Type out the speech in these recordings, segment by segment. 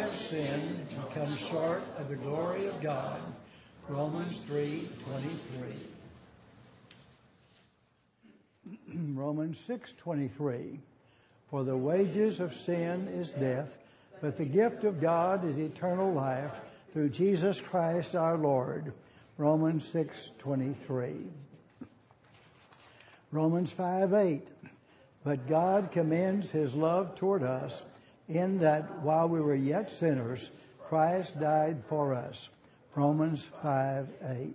have sinned and come short of the glory of God. Romans 3:23. Romans 6:23. For the wages of sin is death, but the gift of God is eternal life through Jesus Christ our Lord. Romans 6:23. Romans 5:8. But God commends His love toward us in that while we were yet sinners, Christ died for us. Romans 5:8.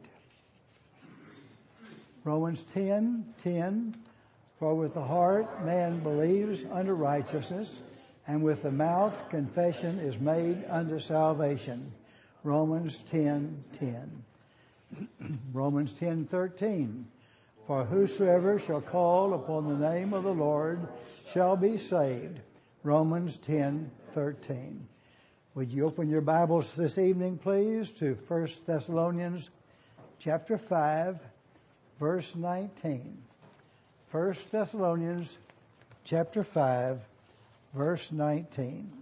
Romans 10:10. For with the heart man believes unto righteousness, and with the mouth confession is made unto salvation. Romans 10:10. Romans 10:13. For whosoever shall call upon the name of the Lord shall be saved. Romans 10:13. Would you open your Bibles this evening, please, to 1 Thessalonians chapter 5, verse 19. 1 Thessalonians chapter 5, verse 19.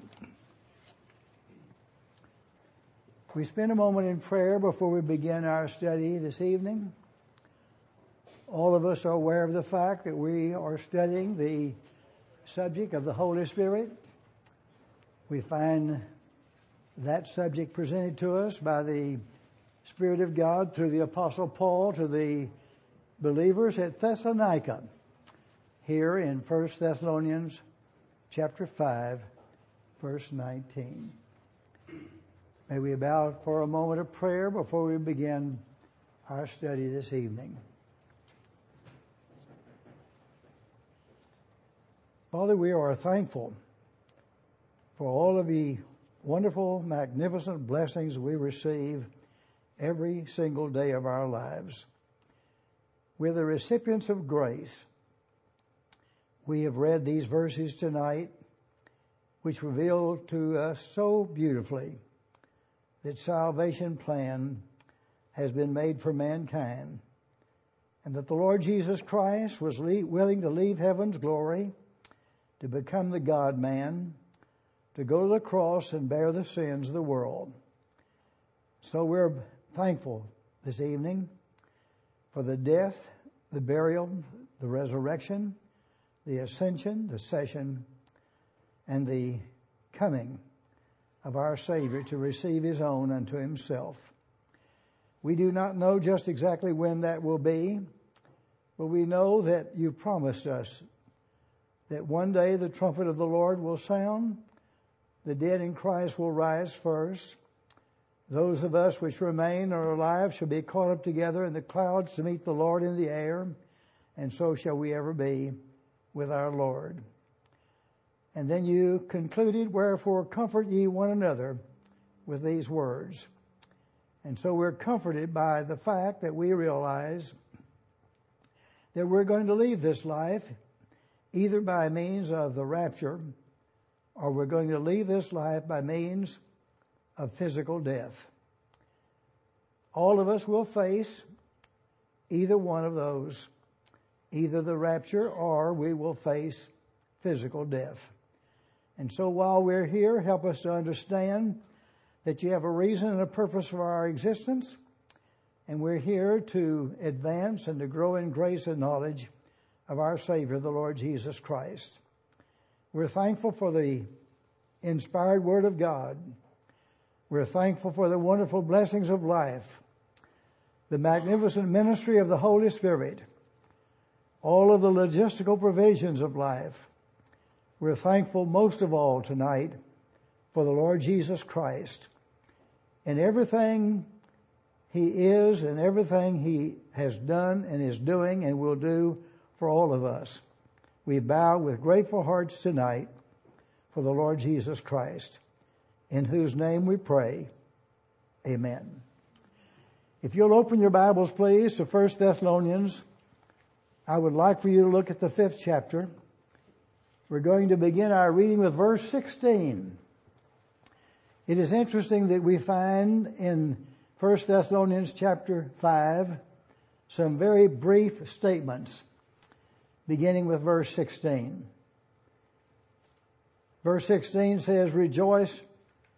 We spend a moment in prayer before we begin our study this evening. All of us are aware of the fact that we are studying the subject of the Holy Spirit. We find that subject presented to us by the Spirit of God through the Apostle Paul to the believers at Thessalonica, here in 1 Thessalonians chapter 5, verse 19. May we bow for a moment of prayer before we begin our study this evening. Father, we are thankful for all of the wonderful, magnificent blessings we receive every single day of our lives. We're the recipients of grace. We have read these verses tonight, which reveal to us so beautifully that salvation plan has been made for mankind, and that the Lord Jesus Christ was willing to leave heaven's glory, to become the God-man, to go to the cross and bear the sins of the world. So we're thankful this evening for the death, the burial, the resurrection, the ascension, the session, and the coming of our Savior to receive His own unto Himself. We do not know just exactly when that will be, but we know that you promised us that one day the trumpet of the Lord will sound, the dead in Christ will rise first, those of us which remain or are alive shall be caught up together in the clouds to meet the Lord in the air, and so shall we ever be with our Lord. And then you concluded, wherefore comfort ye one another with these words. And so we're comforted by the fact that we realize that we're going to leave this life either by means of the rapture, or we're going to leave this life by means of physical death. All of us will face either one of those, either the rapture or we will face physical death. And so while we're here, help us to understand that you have a reason and a purpose for our existence, and we're here to advance and to grow in grace and knowledge of our Savior, the Lord Jesus Christ. We're thankful for the inspired Word of God. We're thankful for the wonderful blessings of life, the magnificent ministry of the Holy Spirit, all of the logistical provisions of life. We're thankful most of all tonight for the Lord Jesus Christ and everything He is and everything He has done and is doing and will do for all of us. We bow with grateful hearts tonight for the Lord Jesus Christ, in whose name we pray. Amen. If you'll open your Bibles, please, to 1 Thessalonians, I would like for you to look at the 5th chapter. We're going to begin our reading with verse 16. It is interesting that we find in 1 Thessalonians chapter 5 some very brief statements, beginning with verse 16. Verse 16 says, Rejoice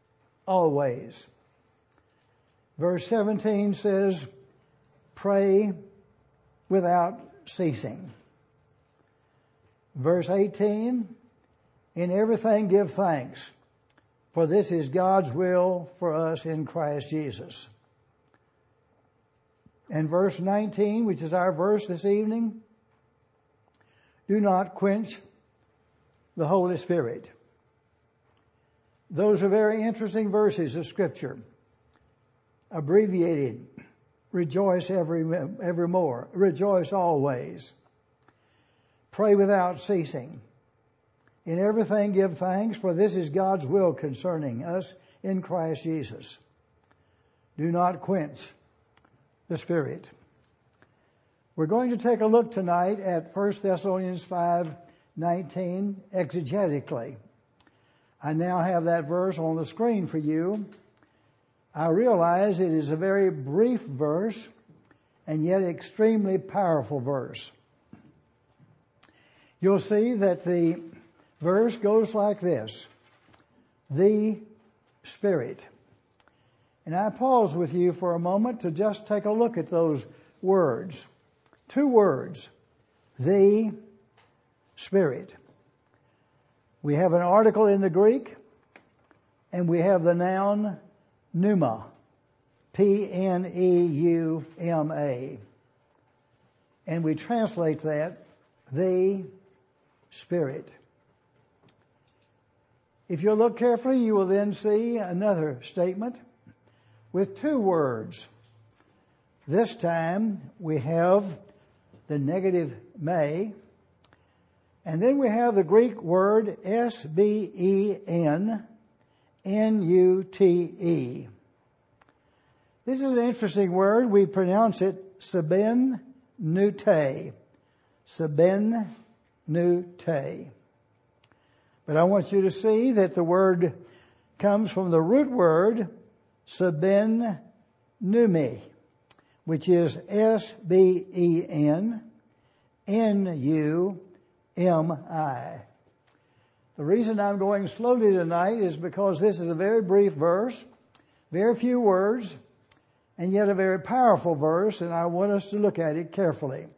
always. Verse 17 says, pray without ceasing. Verse 18, in everything give thanks, for this is God's will for us in Christ Jesus. And verse 19, which is our verse this evening, do not quench the Holy Spirit. Those are very interesting verses of Scripture. Abbreviated, rejoice evermore, rejoice always. Pray without ceasing. In everything give thanks, for this is God's will concerning us in Christ Jesus. Do not quench the Spirit. We're going to take a look tonight at 1 Thessalonians 5:19 exegetically. I now have that verse on the screen for you. I realize it is a very brief verse and yet extremely powerful verse. You'll see that the verse goes like this: the Spirit. And I pause with you for a moment to just take a look at those words. Two words: the Spirit. We have an article in the Greek, and we have the noun pneuma, P-N-E-U-M-A. And we translate that, the Spirit. If you look carefully, you will then see another statement with two words. This time we have the negative may, and then we have the Greek word S-B-E-N-N-U-T-E. This is an interesting word. We pronounce it sabenute. Sabenute. But I want you to see that the word comes from the root word sabenumi, which is S-B-E-N-N-U-M-I. The reason I'm going slowly tonight is because this is a very brief verse, very few words, and yet a very powerful verse, and I want us to look at it carefully.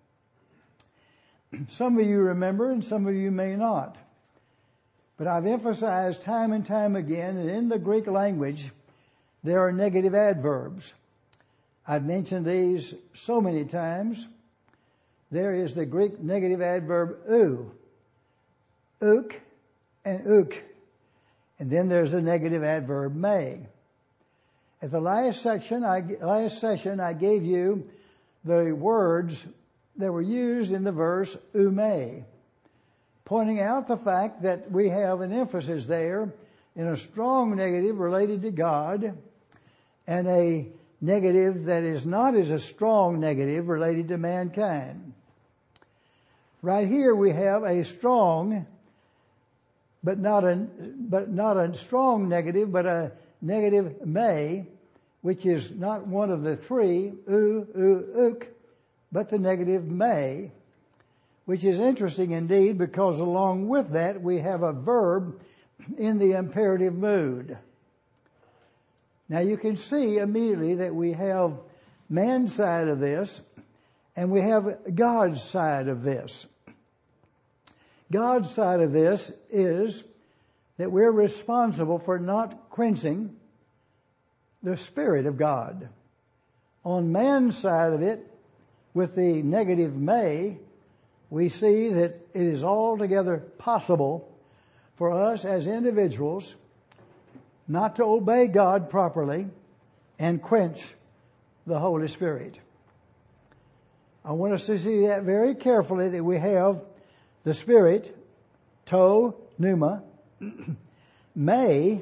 Some of you remember and some of you may not. But I've emphasized time and time again that in the Greek language there are negative adverbs. I've mentioned these so many times. There is the Greek negative adverb ou, uk and uk. And then there's the negative adverb may. At the last session, I gave you the words that were used in the verse ume, pointing out the fact that we have an emphasis there in a strong negative related to God and a negative that is not as a strong negative related to mankind. Right here we have a strong, but not a strong negative, but a negative may, which is not one of the three, uk, but the negative may, which is interesting indeed because along with that we have a verb in the imperative mood. Now you can see immediately that we have man's side of this and we have God's side of this. God's side of this is that we're responsible for not quenching the Spirit of God. On man's side of it, with the negative may, we see that it is altogether possible for us as individuals not to obey God properly and quench the Holy Spirit. I want us to see that very carefully, that we have the Spirit, to, pneuma, may,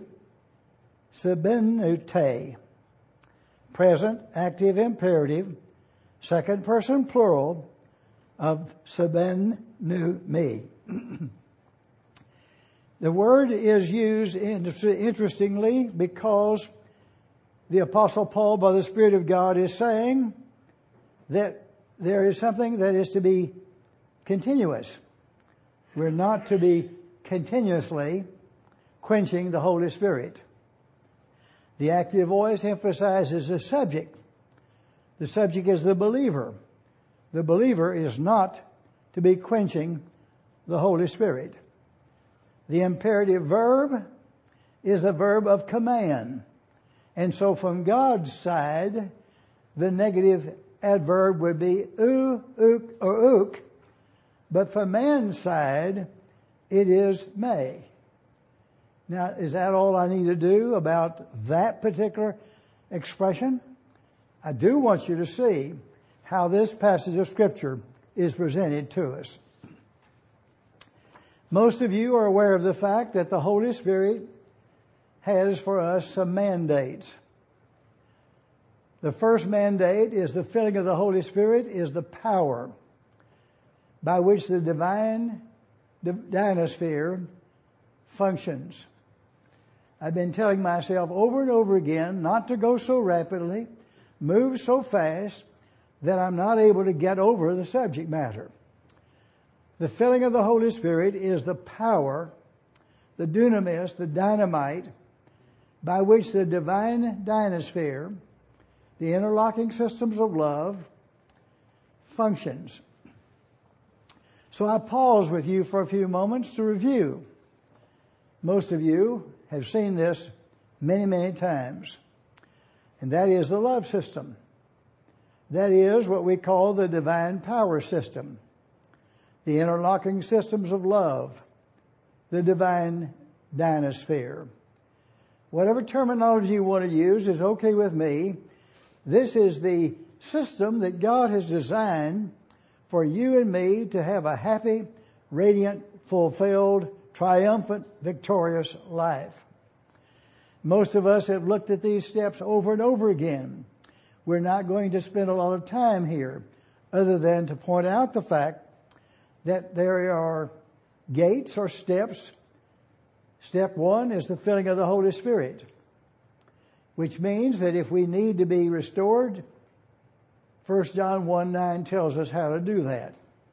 sabenute, present, active, imperative, second person plural of sabenumi. The word is used interestingly because the Apostle Paul, by the Spirit of God, is saying that there is something that is to be continuous. We're not to be continuously quenching the Holy Spirit. The active voice emphasizes the subject. The subject is the believer. The believer is not to be quenching the Holy Spirit. The imperative verb is a verb of command. And so from God's side, the negative adverb would be ook, or ook. But from man's side, it is may. Now, is that all I need to do about that particular expression? I do want you to see how this passage of Scripture is presented to us. Most of you are aware of the fact that the Holy Spirit has for us some mandates. The first mandate is the filling of the Holy Spirit is the power by which the divine dynasphere functions. I've been telling myself over and over again not to go so rapidly, move so fast that I'm not able to get over the subject matter. The filling of the Holy Spirit is the power, the dunamis, the dynamite, by which the divine dynasphere, the interlocking systems of love, functions. So I pause with you for a few moments to review. Most of you have seen this many, many times. And that is the love system. That is what we call the divine power system. The interlocking systems of love. The divine dynasphere. Whatever terminology you want to use is okay with me. This is the system that God has designed for you and me to have a happy, radiant, fulfilled, triumphant, victorious life. Most of us have looked at these steps over and over again. We're not going to spend a lot of time here other than to point out the fact that there are gates or steps. Step one is the filling of the Holy Spirit, which means that if we need to be restored, 1 John 1:9 tells us how to do that.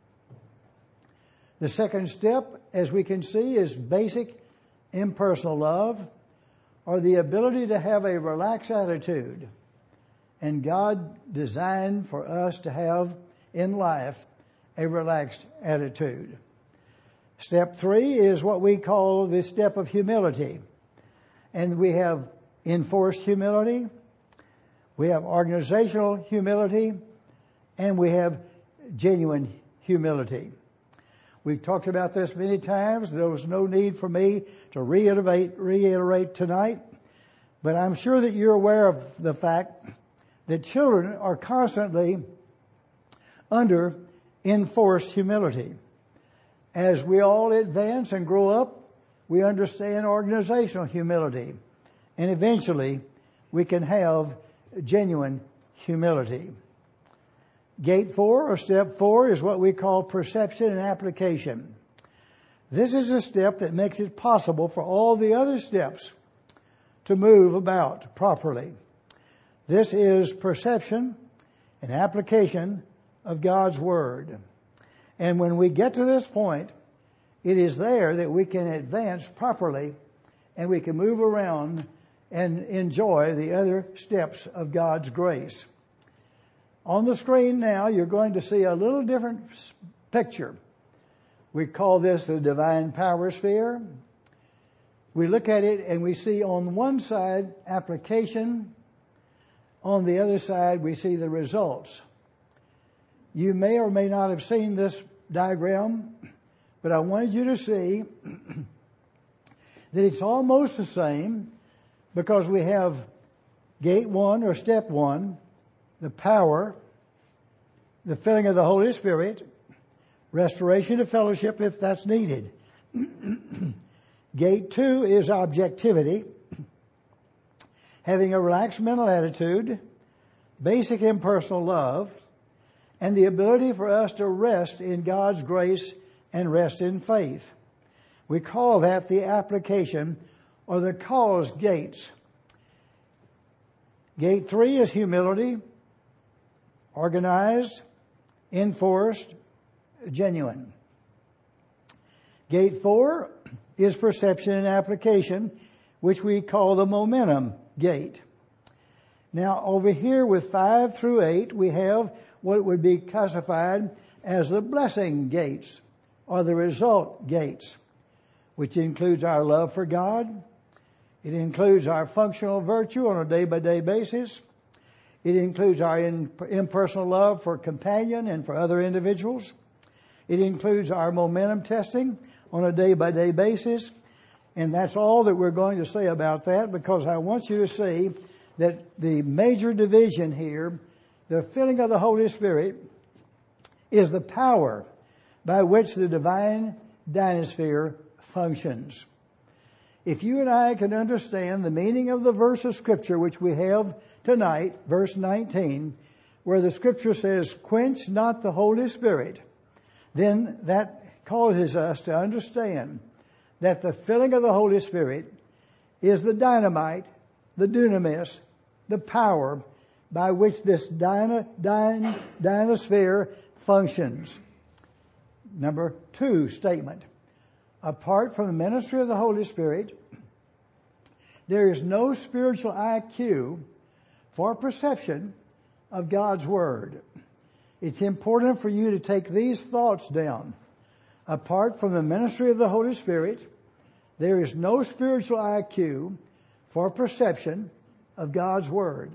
The second step, as we can see, is basic impersonal love, or the ability to have a relaxed attitude. And God designed for us to have in life a relaxed attitude. Step 3 is what we call the step of humility. And we have enforced humility, we have organizational humility, and we have genuine humility. We've talked about this many times. There was no need for me to reiterate tonight. But I'm sure that you're aware of the fact that children are constantly under enforced humility. As we all advance and grow up, we understand organizational humility. And eventually, we can have genuine humility. Gate 4, or step 4, is what we call perception and application. This is a step that makes it possible for all the other steps to move about properly. This is perception and application of God's Word. And when we get to this point, it is there that we can advance properly and we can move around and enjoy the other steps of God's grace. On the screen now, you're going to see a little different picture. We call this the divine power sphere. We look at it and we see on one side application. On the other side, we see the results. You may or may not have seen this diagram, but I wanted you to see that it's almost the same, because we have gate 1 or step 1, the power, the filling of the Holy Spirit, restoration of fellowship if that's needed. Gate 2 is objectivity, having a relaxed mental attitude, basic impersonal love, and the ability for us to rest in God's grace and rest in faith. We call that the application or the cause gates. Gate 3 is humility, organized, enforced, genuine. Gate 4 is perception and application, which we call the momentum gate. Now, over here with 5 through 8, we have what would be classified as the blessing gates, or the result gates, which includes our love for God. It includes our functional virtue on a day-by-day basis. It includes our impersonal love for companion and for other individuals. It includes our momentum testing on a day-by-day basis. And that's all that we're going to say about that, because I want you to see that the major division here, the filling of the Holy Spirit, is the power by which the divine dynasphere functions. If you and I can understand the meaning of the verse of Scripture which we have tonight, verse 19, where the Scripture says, "Quench not the Holy Spirit," then that causes us to understand that the filling of the Holy Spirit is the dynamite, the dunamis, the power by which this dynasphere functions. Number 2 statement. Apart from the ministry of the Holy Spirit, there is no spiritual IQ for perception of God's Word. It's important for you to take these thoughts down. Apart from the ministry of the Holy Spirit, there is no spiritual IQ for perception of God's Word.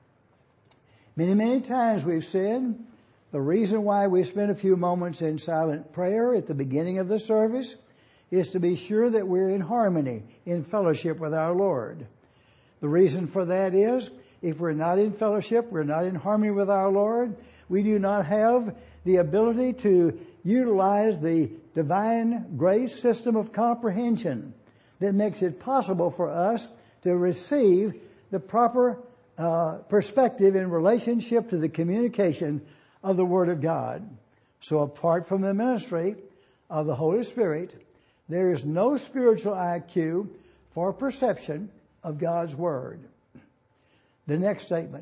Many, many times we've said the reason why we spend a few moments in silent prayer at the beginning of the service is to be sure that we're in harmony, in fellowship with our Lord. The reason for that is, if we're not in fellowship, we're not in harmony with our Lord, we do not have the ability to utilize the divine grace system of comprehension that makes it possible for us to receive the proper perspective in relationship to the communication of the Word of God. So apart from the ministry of the Holy Spirit, there is no spiritual IQ for perception of God's Word. The next statement.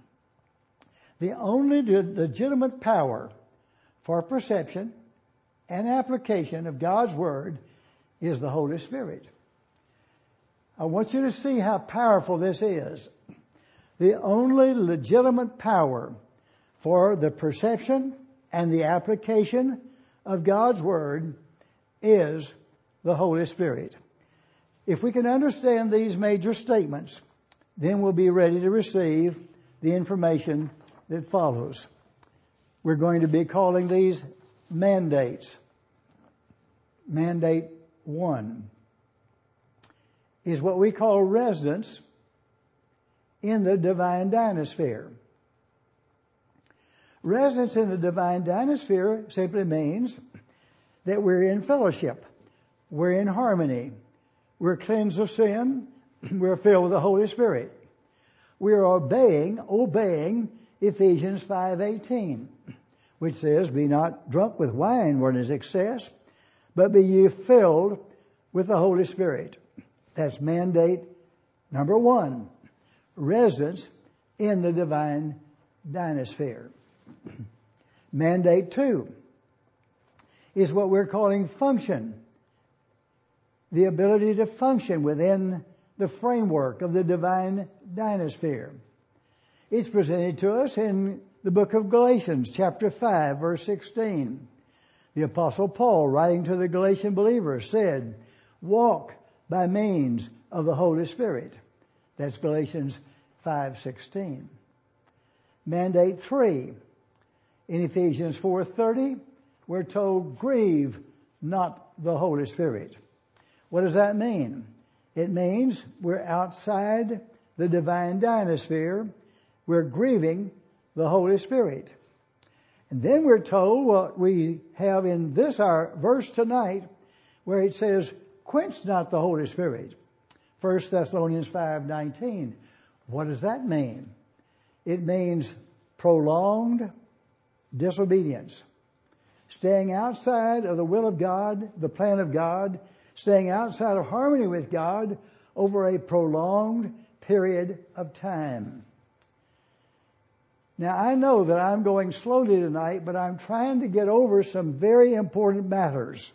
The only legitimate power for perception and application of God's Word is the Holy Spirit. I want you to see how powerful this is. The only legitimate power for the perception and the application of God's Word is the Holy Spirit. If we can understand these major statements, then we'll be ready to receive the information that follows. We're going to be calling these mandates. Mandate 1 is what we call residence in the divine dynasphere. Residence in the divine dynasphere simply means that we're in fellowship, we're in harmony, we're cleansed of sin, we're filled with the Holy Spirit. We're obeying Ephesians 5:18, which says, "Be not drunk with wine wherein is excess, but be ye filled with the Holy Spirit." That's mandate number 1, residence in the divine dynasphere. Mandate 2 is what we're calling function, the ability to function within the framework of the divine dynasphere. It's presented to us in the book of Galatians, chapter 5, verse 16. The Apostle Paul, writing to the Galatian believers, said, "Walk by means of the Holy Spirit." That's Galatians 5:16. Mandate 3. In Ephesians 4:30, we're told, "Grieve not the Holy Spirit." What does that mean? It means we're outside the divine dynasphere. We're grieving the Holy Spirit. And then we're told what we have in this our verse tonight, where it says, "Quench not the Holy Spirit." 1 Thessalonians 5:19. What does that mean? It means prolonged disobedience. Staying outside of the will of God, the plan of God, staying outside of harmony with God over a prolonged period of time. Now, I know that I'm going slowly tonight, but I'm trying to get over some very important matters.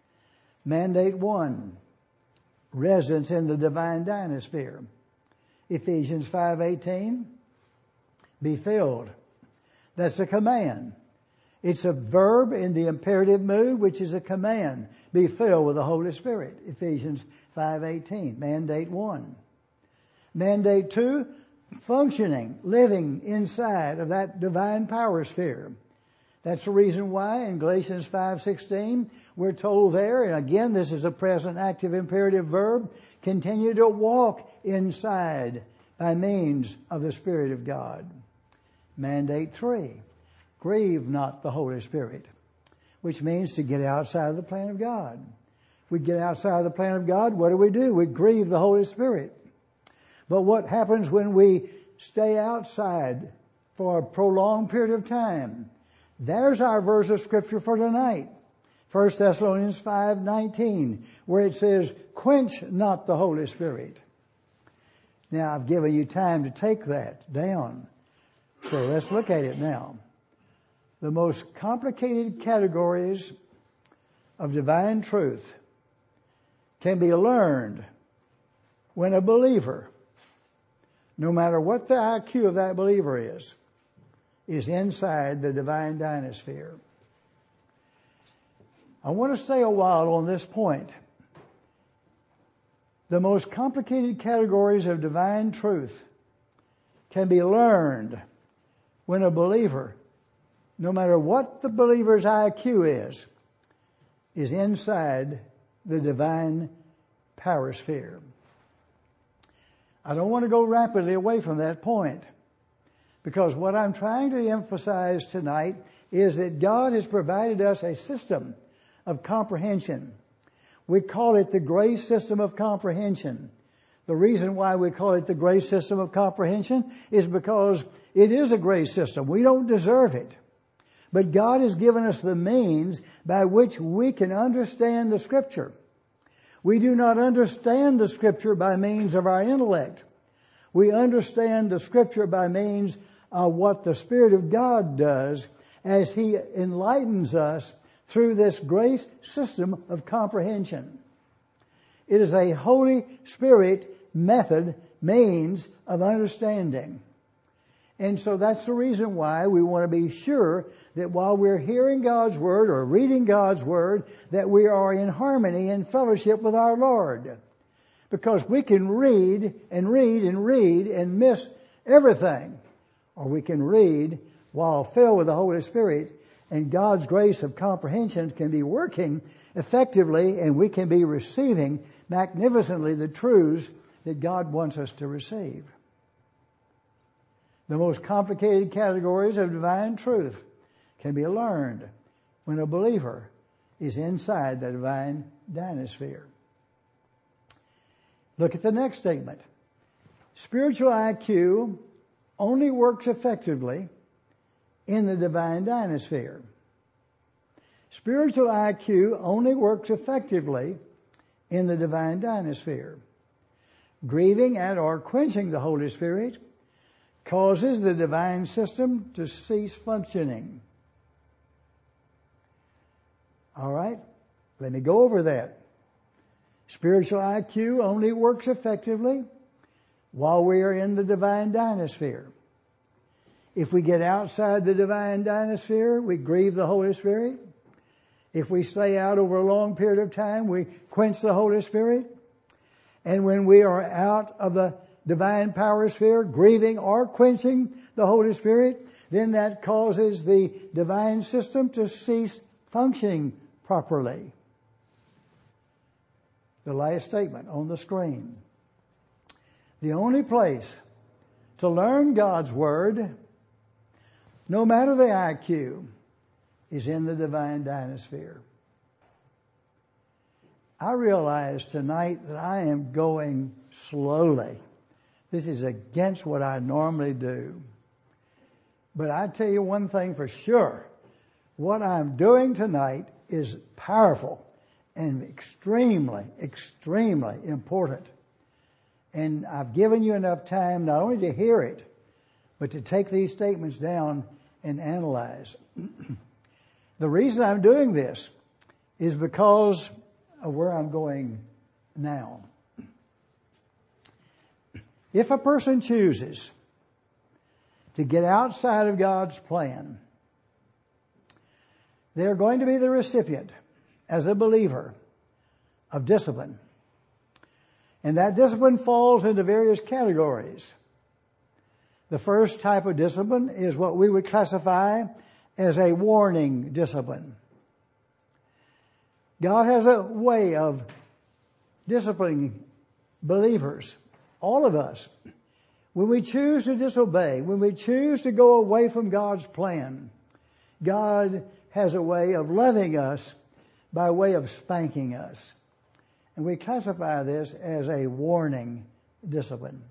Mandate 1, residence in the divine dynasphere. Ephesians 5:18. Be filled. That's a command. It's a verb in the imperative mood, which is a command. Be filled with the Holy Spirit. Ephesians 5:18. Mandate 1. Mandate 2. Functioning, living inside of that divine power sphere. That's the reason why in Galatians 5:16 we're told there, and again this is a present active imperative verb, continue to walk inside by means of the Spirit of God. Mandate 3, grieve not the Holy Spirit, which means to get outside of the plan of God. We get outside of the plan of God, what do? We grieve the Holy Spirit. But what happens when we stay outside for a prolonged period of time? There's our verse of Scripture for tonight. 1 Thessalonians 5:19, where it says, quench not the Holy Spirit. Now, I've given you time to take that down. So let's look at it now. The most complicated categories of divine truth can be learned when a believer, no matter what the IQ of that believer is inside the divine dynasphere. I want to stay a while on this point. The most complicated categories of divine truth can be learned when a believer, no matter what the believer's IQ is inside the divine power sphere. I don't want to go rapidly away from that point, because what I'm trying to emphasize tonight is that God has provided us a system of comprehension. We call it the grace system of comprehension. The reason why we call it the grace system of comprehension is because it is a grace system. We don't deserve it. But God has given us the means by which we can understand the Scripture. We do not understand the Scripture by means of our intellect. We understand the Scripture by means of what the Spirit of God does as He enlightens us through this grace system of comprehension. It is a Holy Spirit method, means of understanding. And so that's the reason why we want to be sure that while we're hearing God's Word or reading God's Word, that we are in harmony and fellowship with our Lord. Because we can read and read and read and miss everything. Or we can read while filled with the Holy Spirit, and God's grace of comprehension can be working effectively, and we can be receiving magnificently the truths that God wants us to receive. The most complicated categories of divine truth can be learned when a believer is inside the divine dynasphere. Look at the next statement. Spiritual IQ only works effectively in the divine dynasphere. Spiritual IQ only works effectively in the divine dynasphere. Grieving at or quenching the Holy Spirit causes the divine system to cease functioning. All right, let me go over that. Spiritual IQ only works effectively while we are in the divine dynasphere. If we get outside the divine dynasphere, we grieve the Holy Spirit. If we stay out over a long period of time, we quench the Holy Spirit. And when we are out of the divine power sphere, grieving or quenching the Holy Spirit, then that causes the divine system to cease functioning properly. The last statement on the screen. The only place to learn God's Word, no matter the IQ, is in the divine dynasphere. I realize tonight that I am going slowly. This is against what I normally do. But I tell you one thing for sure. What I'm doing tonight is powerful and extremely, extremely important. And I've given you enough time not only to hear it, but to take these statements down and analyze. The reason I'm doing this is because of where I'm going now. If a person chooses to get outside of God's plan, they're going to be the recipient, as a believer, of discipline. And that discipline falls into various categories. The first type of discipline is what we would classify as a warning discipline. God has a way of disciplining believers, all of us. When we choose to disobey, when we choose to go away from God's plan, God has a way of loving us by way of spanking us. And we classify this as a warning discipline.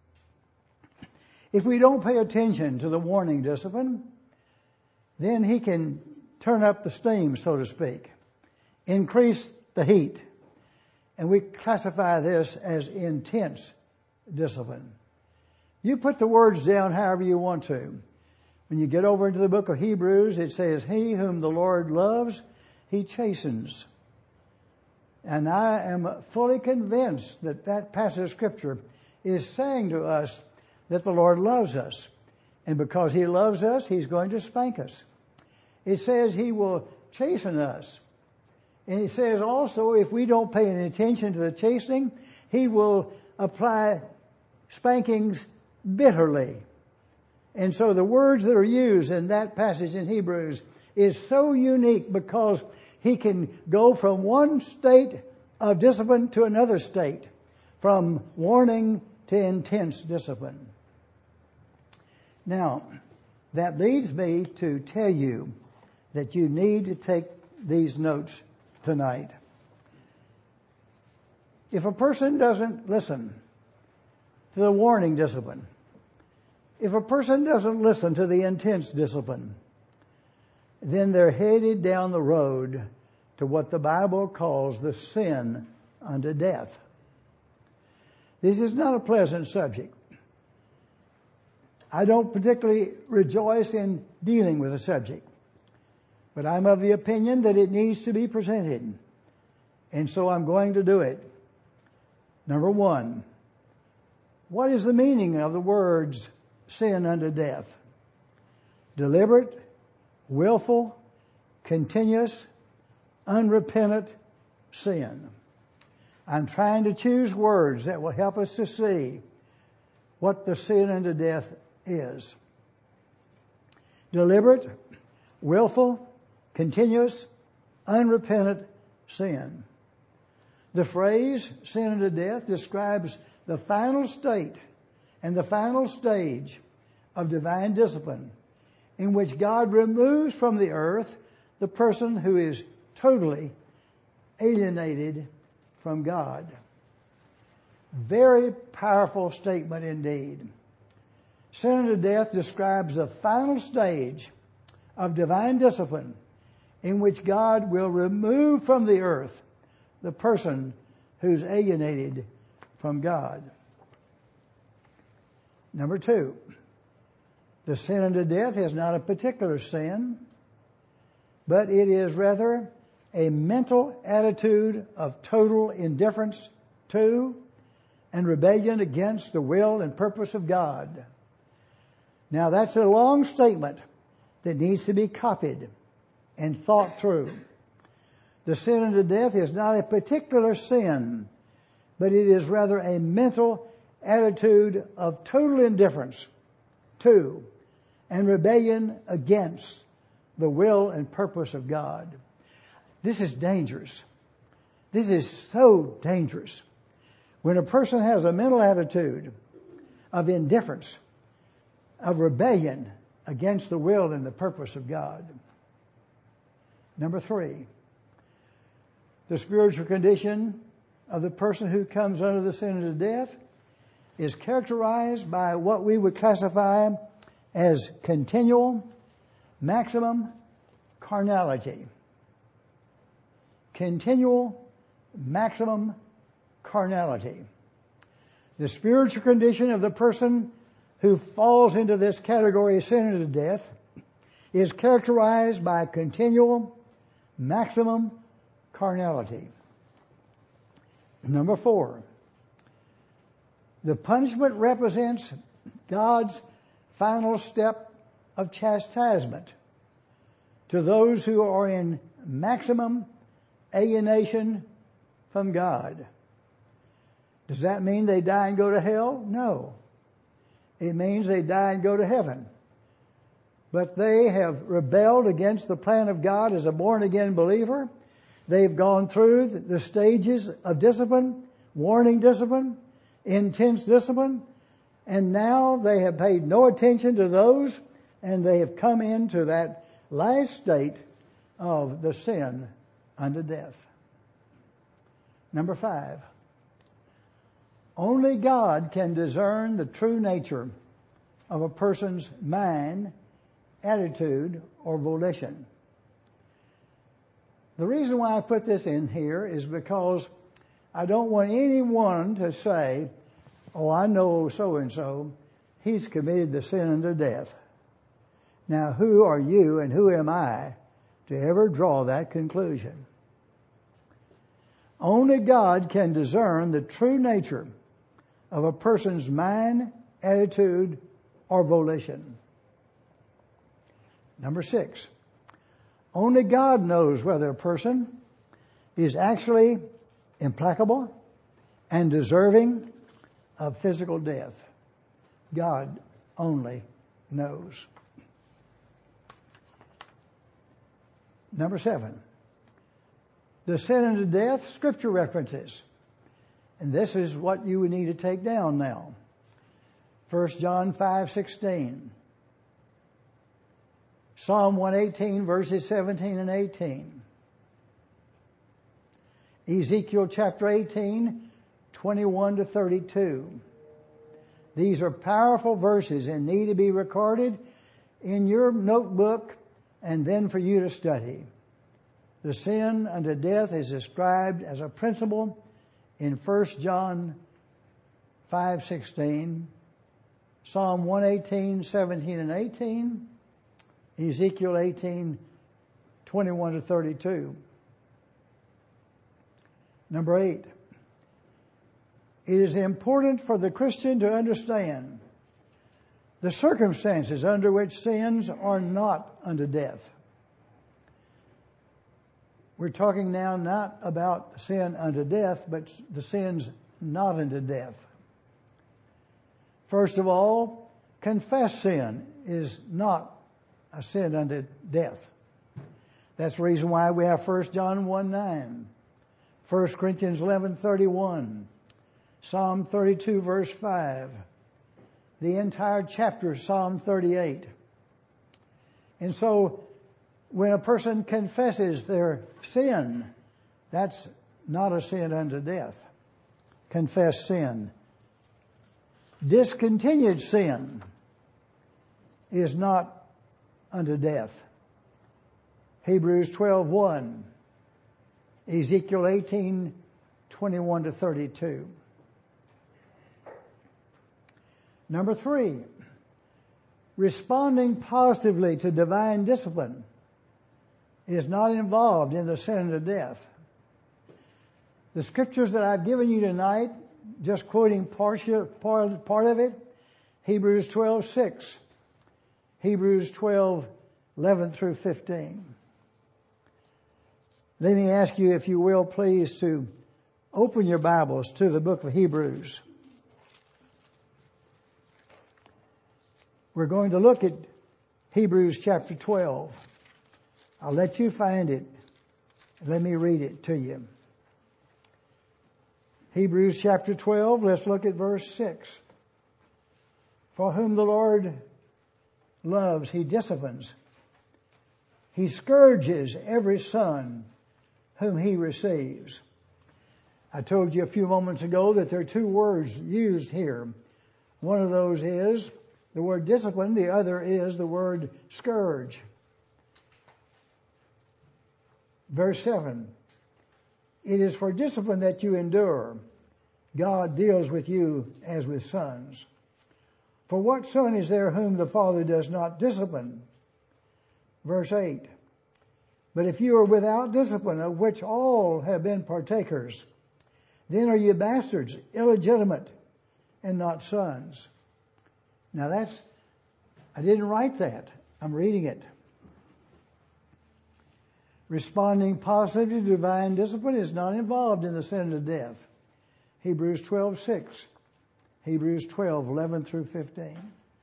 If we don't pay attention to the warning discipline, then He can turn up the steam, so to speak, increase the heat. And we classify this as intense discipline. You put the words down however you want to. When you get over into the book of Hebrews, it says, He whom the Lord loves, He chastens. And I am fully convinced that that passage of Scripture is saying to us that the Lord loves us. And because He loves us, He's going to spank us. It says He will chasten us. And it says also, if we don't pay any attention to the chastening, He will apply spankings bitterly. And so the words that are used in that passage in Hebrews is so unique because He can go from one state of discipline to another state, from warning to intense discipline. Now, that leads me to tell you that you need to take these notes tonight. If a person doesn't listen to the warning discipline, if a person doesn't listen to the intense discipline, then they're headed down the road to what the Bible calls the sin unto death. This is not a pleasant subject. I don't particularly rejoice in dealing with the subject, but I'm of the opinion that it needs to be presented. And so I'm going to do it. Number one, what is the meaning of the words sin unto death? Deliberate, willful, continuous, unrepentant sin. I'm trying to choose words that will help us to see what the sin unto death is. Deliberate, willful, continuous, unrepentant sin. The phrase sin unto death describes the final state and the final stage of divine discipline in which God removes from the earth the person who is totally alienated from God. Very powerful statement indeed. Sin unto death describes the final stage of divine discipline in which God will remove from the earth the person who's alienated from God. Number two, the sin unto death is not a particular sin, but it is rather a mental attitude of total indifference to and rebellion against the will and purpose of God. Now that's a long statement that needs to be copied and thought through. The sin unto death is not a particular sin, but it is rather a mental attitude of total indifference to and rebellion against the will and purpose of God. This is dangerous. This is so dangerous. When a person has a mental attitude of indifference, of rebellion against the will and the purpose of God. Number three, the spiritual condition of the person who comes under the sin of death is characterized by what we would classify as continual maximum carnality. Continual maximum carnality. The spiritual condition of the person who falls into this category of sin unto death is characterized by continual maximum carnality. Number four, The punishment represents God's final step of chastisement to those who are in maximum alienation from God. Does that mean they die and go to hell? No. It means they die and go to heaven. But they have rebelled against the plan of God as a born-again believer. They've gone through the stages of discipline, warning discipline, intense discipline, and now they have paid no attention to those, and they have come into that last state of the sin unto death. Number 5. Only God can discern the true nature of a person's mind, attitude, or volition. The reason why I put this in here is because I don't want anyone to say, oh, I know so-and-so, he's committed the sin unto death. Now, who are you and who am I to ever draw that conclusion? Only God can discern the true nature of a person's mind, attitude, or volition. Number 6. Only God knows whether a person is actually implacable and deserving of physical death. God only knows. Number 7. The sin unto death, Scripture references. And this is what you would need to take down now. 1 John 5:16. Psalm 118, verses 17 and 18. Ezekiel chapter 18, 21 to 32. These are powerful verses and need to be recorded in your notebook and then for you to study. The sin unto death is described as a principle in 1 John 5:16, Psalm 118, 17 and 18, Ezekiel 18, 21 to 32. Number 8. It is important for the Christian to understand the circumstances under which sins are not unto death. We're talking now not about sin unto death, but the sins not unto death. First of all, confessed sin is not a sin unto death. That's the reason why we have 1 John 1:9, 1 Corinthians 11:31, Psalm 32 verse 5, the entire chapter Psalm 38. And so when a person confesses their sin, that's not a sin unto death. Confessed sin. Discontinued sin is not unto death. Hebrews 12:1, Ezekiel 18, 21 to 32. Number 3, responding positively to divine discipline is not involved in the sin unto death. The scriptures that I've given you tonight, just quoting part of it, Hebrews 12:6, Hebrews 12:11 through 15. Let me ask you, if you will, please, to open your Bibles to the book of Hebrews. We're going to look at Hebrews chapter 12. I'll let you find it. Let me read it to you. Hebrews chapter 12, let's look at verse 6. For whom the Lord loves, He disciplines. He scourges every son whom He receives. I told you a few moments ago that there are two words used here. One of those is the word discipline. The other is the word scourge. Verse 7. It is for discipline that you endure. God deals with you as with sons. For what son is there whom the Father does not discipline? Verse 8. But if you are without discipline, of which all have been partakers, then are you bastards, illegitimate, and not sons. Now I didn't write that. I'm reading it. Responding positively to divine discipline is not involved in the sentence of death. Hebrews 12:6. Hebrews 12:11 through 15.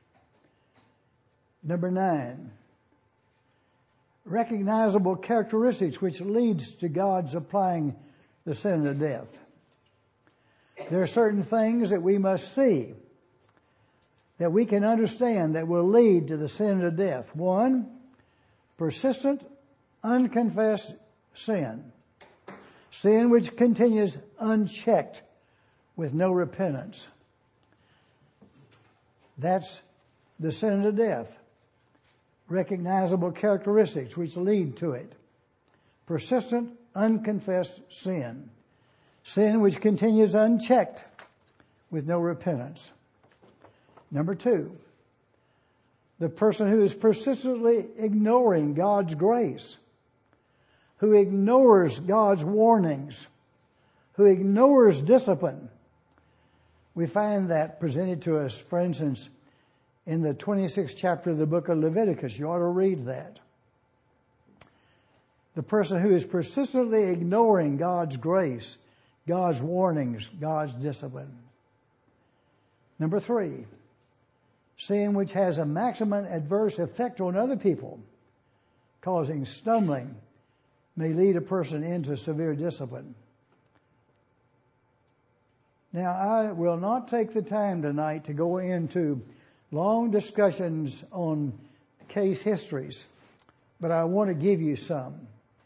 Number 9. Recognizable characteristics which leads to God's applying the sentence of death. There are certain things that we must see, that we can understand, that will lead to the sentence of death. 1, persistent, unconfessed sin. Sin which continues unchecked with no repentance. That's the sentence of death. Recognizable characteristics which lead to it. Persistent, unconfessed sin. Sin which continues unchecked with no repentance. Number 2, the person who is persistently ignoring God's grace, who ignores God's warnings, who ignores discipline. We find that presented to us, for instance, in the 26th chapter of the book of Leviticus. You ought to read that. The person who is persistently ignoring God's grace, God's warnings, God's discipline. Number 3, sin which has a maximum adverse effect on other people, causing stumbling, may lead a person into severe discipline. Now, I will not take the time tonight to go into long discussions on case histories, but I want to give you some.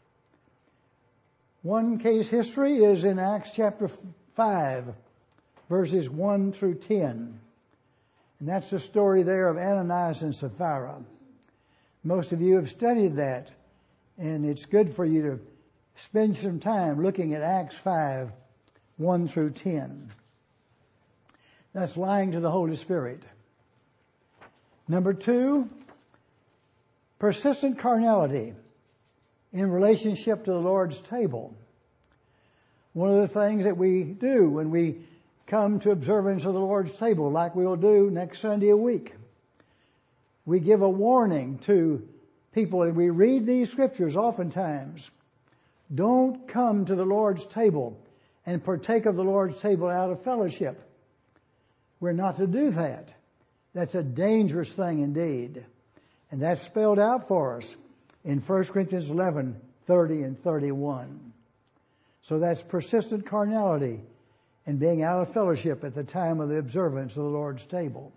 One case history is in Acts chapter 5, verses 1 through 10. And that's the story there of Ananias and Sapphira. Most of you have studied that, and it's good for you to spend some time looking at Acts 5, 1 through 10. That's lying to the Holy Spirit. Number 2, persistent carnality in relationship to the Lord's table. One of the things that we do when we come to observance of the Lord's table, like we'll do next Sunday a week, we give a warning to people, and we read these scriptures oftentimes. Don't come to the Lord's table and partake of the Lord's table out of fellowship. We're not to do that. That's a dangerous thing indeed. And that's spelled out for us in 1 Corinthians 11, 30 and 31. So that's persistent carnality and being out of fellowship at the time of the observance of the Lord's table.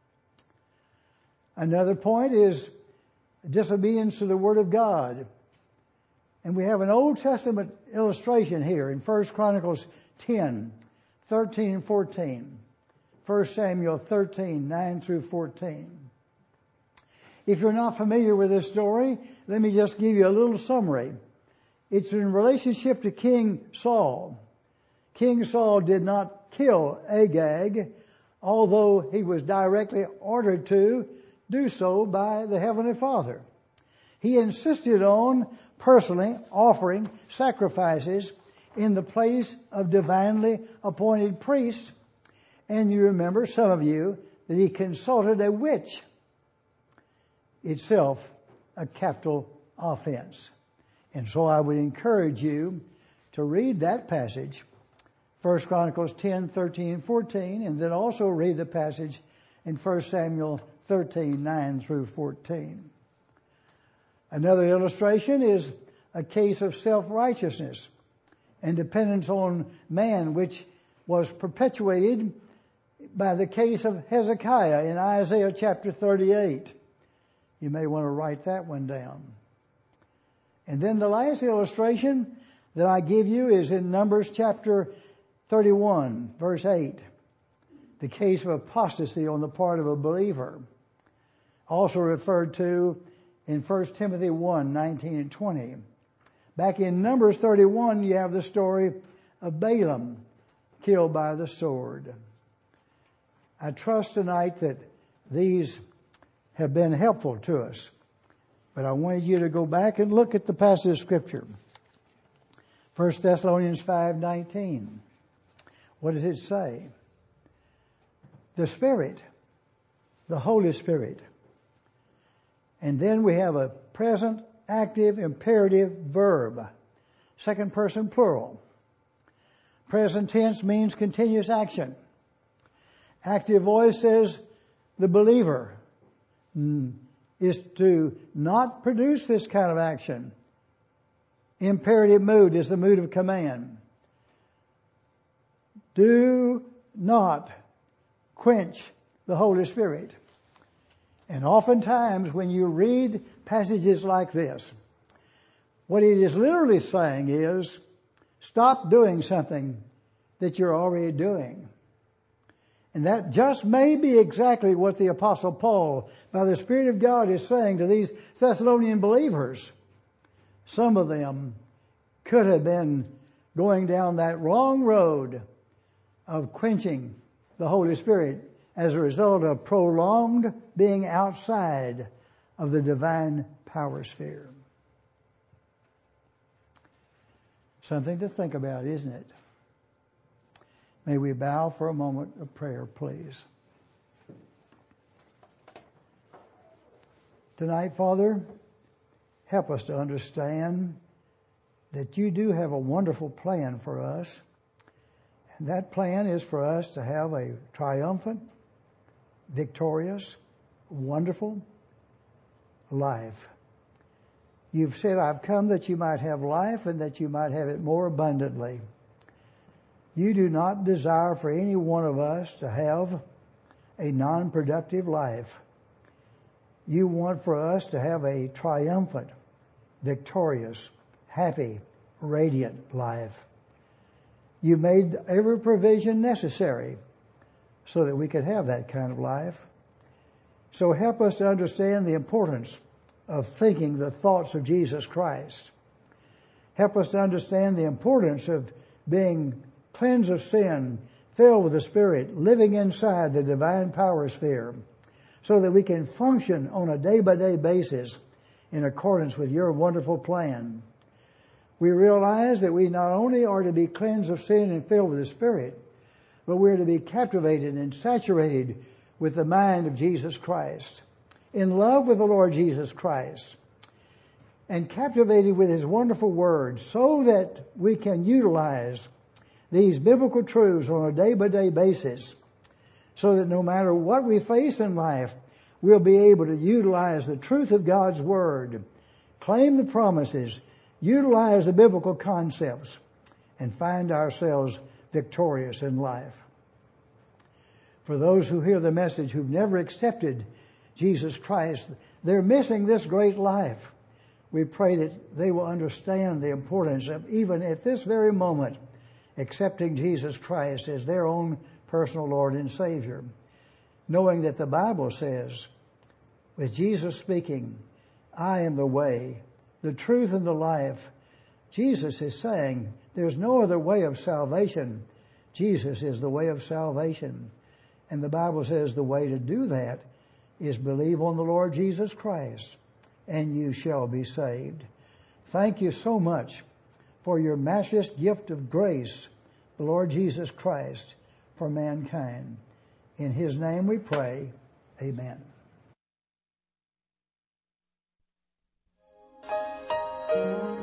Another point is disobedience to the Word of God. And we have an Old Testament illustration here in 1 Chronicles 10, 13 and 14. 1 Samuel 13, 9 through 14. If you're not familiar with this story, let me just give you a little summary. It's in relationship to King Saul. King Saul did not kill Agag, although he was directly ordered to do so by the Heavenly Father. He insisted on personally offering sacrifices in the place of divinely appointed priests. And you remember, some of you, that he consulted a witch. Itself a capital offense. And so I would encourage you to read that passage, 1 Chronicles 10, 13, and 14, and then also read the passage in 1 Samuel 13, 9 through 14. Another illustration is a case of self-righteousness and dependence on man, which was perpetuated by the case of Hezekiah in Isaiah chapter 38. You may want to write that one down. And then the last illustration that I give you is in Numbers chapter 31, verse 8. The case of apostasy on the part of a believer. Also referred to in 1 Timothy 1, 19 and 20. Back in Numbers 31, you have the story of Balaam killed by the sword. I trust tonight that these have been helpful to us. But I wanted you to go back and look at the passage of Scripture. 1 Thessalonians 5:19. What does it say? the Spirit, the Holy Spirit. And then we have a present, active, imperative verb, second person plural. Present tense means continuous action. Active voice says the believer is to not produce this kind of action. Imperative mood is the mood of command. Do not quench the Holy Spirit. And oftentimes when you read passages like this, what it is literally saying is, stop doing something that you're already doing. And that just may be exactly what the Apostle Paul, by the Spirit of God, is saying to these Thessalonian believers. Some of them could have been going down that wrong road of quenching the Holy Spirit as a result of prolonged being outside of the divine power sphere. Something to think about, isn't it? May we bow for a moment of prayer, please. Tonight, Father, help us to understand that you do have a wonderful plan for us. And that plan is for us to have a triumphant, victorious, wonderful life. You've said, I've come that you might have life and that you might have it more abundantly. You do not desire for any one of us to have a non-productive life. You want for us to have a triumphant, victorious, happy, radiant life. You made every provision necessary so that we could have that kind of life. So help us to understand the importance of thinking the thoughts of Jesus Christ. Help us to understand the importance of being cleansed of sin, filled with the Spirit, living inside the divine power sphere, so that we can function on a day-by-day basis in accordance with your wonderful plan. We realize that we not only are to be cleansed of sin and filled with the Spirit, but we're to be captivated and saturated with the mind of Jesus Christ, in love with the Lord Jesus Christ, and captivated with His wonderful Word, so that we can utilize these biblical truths on a day-by-day basis, so that no matter what we face in life, we'll be able to utilize the truth of God's Word, claim the promises, utilize the biblical concepts, and find ourselves victorious in life. For those who hear the message who've never accepted Jesus Christ, they're missing this great life. We pray that they will understand the importance of, even at this very moment, accepting Jesus Christ as their own personal Lord and Savior, knowing that the Bible says, with Jesus speaking, I am the way, the truth, and the life. Jesus is saying there's no other way of salvation. Jesus is the way of salvation. And the Bible says the way to do that is believe on the Lord Jesus Christ, and you shall be saved. Thank you so much for your matchless gift of grace, the Lord Jesus Christ, for mankind. In His name we pray. Amen.